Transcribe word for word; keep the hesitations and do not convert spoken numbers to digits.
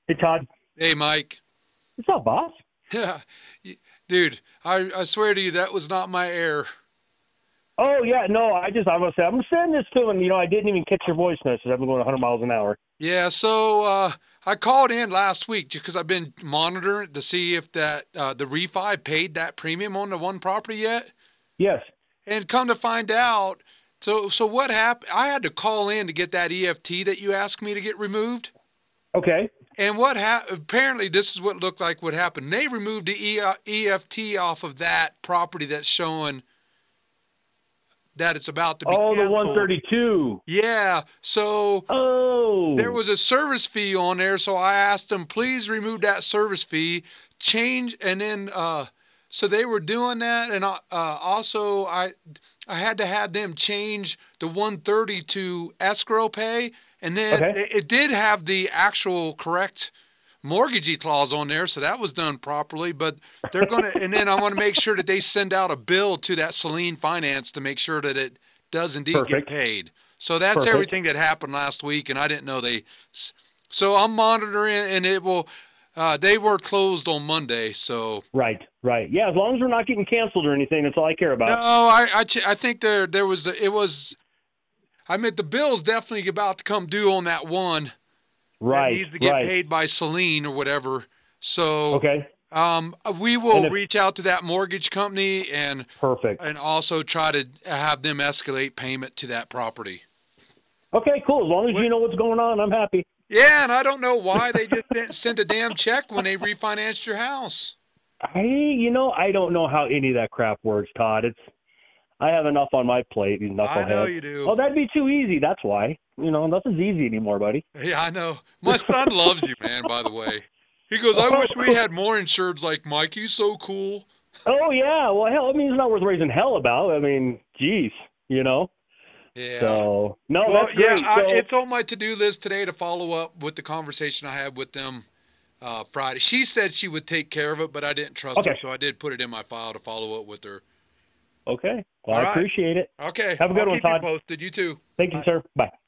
Hey, Todd. Hey, Mike. What's up, boss? Yeah, y- dude, I, I swear to you, that was not my air. Oh, yeah, no, I just, I was say, I'm sending this to him. You know, I didn't even catch your voice message. I've been going one hundred miles an hour. Yeah, so uh, I called in last week just because I've been monitoring to see if that uh, the refi paid that premium on the one property yet, Yes. and come to find out. So, so what happened? I had to call in to get that E F T that you asked me to get removed. Okay. And what happened? Apparently, this is what looked like what happened. They removed the E F T off of that property that's showing that it's about to be Oh, the canceled. one thirty-two. Yeah, so there Oh, was a service fee on there, so I asked them, please remove that service fee, change, and then uh, so they were doing that, and uh, also I I had to have them change the one thirty to escrow pay, and then okay. it, it did have the actual correct mortgagee clause on there, so that was done properly. But they're gonna, and then I want to make sure that they send out a bill to that Celine Finance to make sure that it does indeed get Perfect. paid. So that's Perfect. everything that happened last week, and I didn't know they. So I'm monitoring, and it will. Uh, they were closed on Monday, so Right, right. Yeah, as long as we're not getting canceled or anything, that's all I care no, about. I I, I think there there was a, it was. I mean, the bill's definitely about to come due on that one that Right, needs to get right. paid by Celine or whatever. So Okay. um, we And will if, reach out to that mortgage company and perfect. and also try to have them escalate payment to that property. Okay, cool. As long as What? you know what's going on, I'm happy. Yeah, and I don't know why they just didn't send a damn check when they refinanced your house. I, you know, I don't know how any of that crap works, Todd. It's, I have enough on my plate, you I know knucklehead. you do. Oh, that'd be too easy. That's why. You know, nothing's easy anymore, buddy. Yeah, I know. My son loves you, man, by the way. He goes, I Oh, wish we had more insureds like Mike. He's so cool. oh yeah. Well, hell, I mean, it's not worth raising hell about. I mean, geez, you know. Yeah. So no, Well, that's yeah, great. I, So it's on my to-do list today to follow up with the conversation I had with them uh, Friday. She said she would take care of it, but I didn't trust her, okay, so I did put it in my file to follow up with her. okay. Well, All I right. appreciate it. Okay. Have a I'll good one, keep you Todd. posted. You too. Thank you, Bye. sir. Bye.